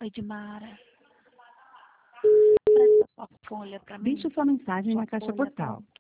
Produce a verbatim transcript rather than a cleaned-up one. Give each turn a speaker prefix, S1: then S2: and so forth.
S1: Oi, Dimara. Presta sua folha para mim.
S2: Deixe sua mensagem
S1: Sua
S2: na caixa
S1: folha
S2: postal.